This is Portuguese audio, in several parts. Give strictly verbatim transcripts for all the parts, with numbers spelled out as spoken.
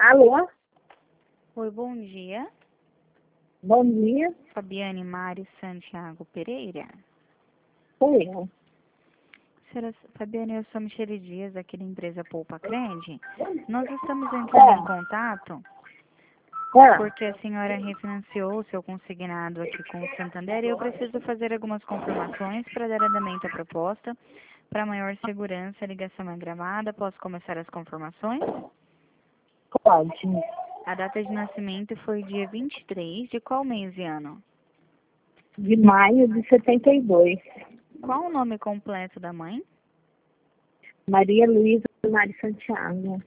Alô? Oi, bom dia. Bom dia. Fabiane Mari Santiago Pereira. Sou eu. Senhora Fabiane, eu sou Michele Dias, aqui da empresa Poupa Cred. Nós estamos entrando em contato Ah, porque a senhora refinanciou o seu consignado aqui com o Santander e eu preciso fazer algumas confirmações para dar andamento à proposta. Para maior segurança, a ligação é gravada. Posso começar as confirmações? pode. A data de nascimento foi dia vinte e três de qual mês e ano? De maio de setenta e dois. Qual o nome completo da mãe? Maria Luísa Mari Santiago.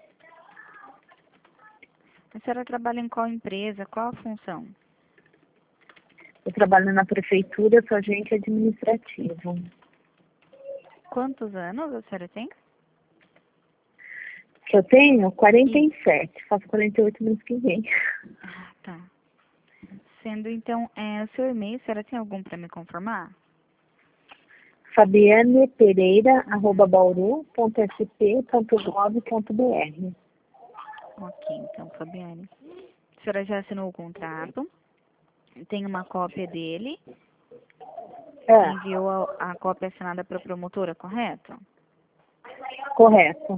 A senhora trabalha em qual empresa? Qual a função? Eu trabalho na prefeitura, sou agente administrativo. Quantos anos a senhora tem? Que eu tenho quarenta e sete, faço quarenta e oito mês que vem. Ah, tá. Sendo então, é, o seu e-mail, a senhora tem algum para me confirmar? Fabiane Pereira, arroba bauru ponto s p ponto gov ponto b r. Ok, então, Fabiane. A senhora já assinou o contrato, tem uma cópia dele, É, enviou a, a cópia assinada para a promotora, correto? correto.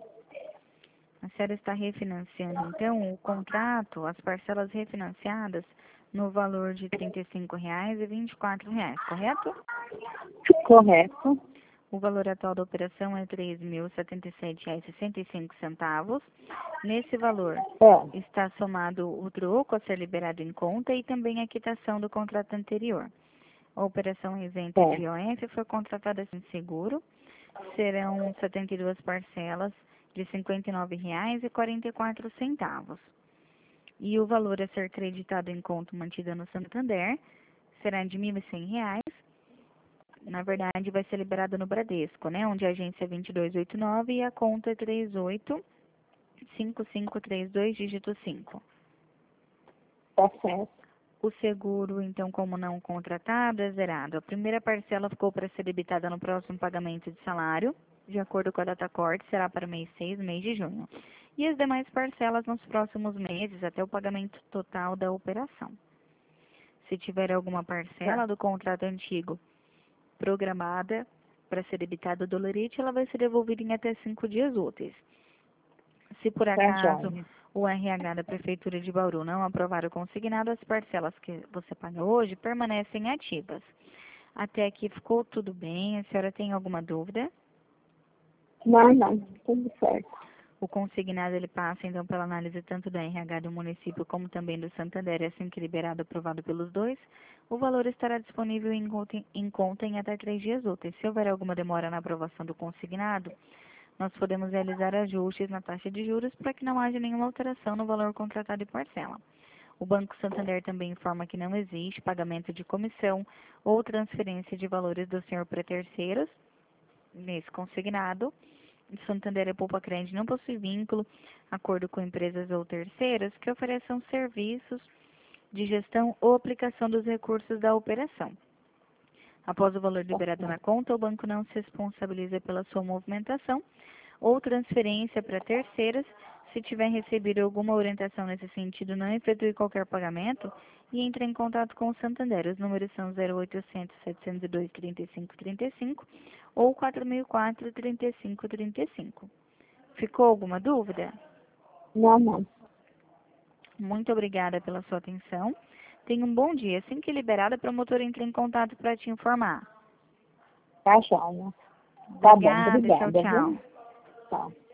A senhora está refinanciando, então, o contrato, as parcelas refinanciadas no valor de trinta e cinco reais e vinte e quatro reais, correto? Correto. O valor atual da operação é três mil e setenta e sete reais e sessenta e cinco centavos. Nesse valor É, está somado o troco a ser liberado em conta e também a quitação do contrato anterior. A operação isenta é. de I O F foi contratada sem seguro. Serão setenta e duas parcelas de cinquenta e nove reais e quarenta e quatro centavos. E o valor a ser creditado em conta mantida no Santander será de mil e cem reais. Na verdade, vai ser liberado no Bradesco, né? Onde a agência é vinte e dois oitenta e nove e a conta é trinta e oito cinco cinco três dois, dígito cinco. Tá certo. O seguro, então, como não contratado, é zerado. A primeira parcela ficou para ser debitada no próximo pagamento de salário, de acordo com a data corte, será para o mês seis, mês de junho. E as demais parcelas nos próximos meses, até o pagamento total da operação. Se tiver alguma parcela do contrato antigo programada para ser debitada do dolorite, ela vai ser devolvida em até cinco dias úteis. Se por Tá acaso joia. o R H da Prefeitura de Bauru não aprovar o consignado, as parcelas que você paga hoje permanecem ativas. Até aqui ficou tudo bem? A senhora tem alguma dúvida? Não, não, tudo certo. O consignado ele passa então pela análise tanto do R H do município como também do Santander, assim que liberado aprovado pelos dois. O valor estará disponível em conta, em conta em até três dias úteis. Se houver alguma demora na aprovação do consignado, nós podemos realizar ajustes na taxa de juros para que não haja nenhuma alteração no valor contratado e parcela. O Banco Santander também informa que não existe pagamento de comissão ou transferência de valores do senhor para terceiros nesse consignado. Santander e Poupa Cred não possui vínculo, acordo com empresas ou terceiras que ofereçam serviços de gestão ou aplicação dos recursos da operação. Após o valor liberado na conta, o banco não se responsabiliza pela sua movimentação ou transferência para terceiras. Se tiver recebido alguma orientação nesse sentido, não efetue qualquer pagamento e entre em contato com o Santander. Os números são zero oitocentos, setecentos e dois, trinta e cinco trinta e cinco ou quatro mil e quatro, trinta e cinco trinta e cinco. Ficou alguma dúvida? Não, não. Muito obrigada pela sua atenção. Tenha um bom dia. Assim que liberada, a promotora entra em contato para te informar. Tá joia. Tá bom, Obrigada, tchau, obrigada, viu? tchau. Tá.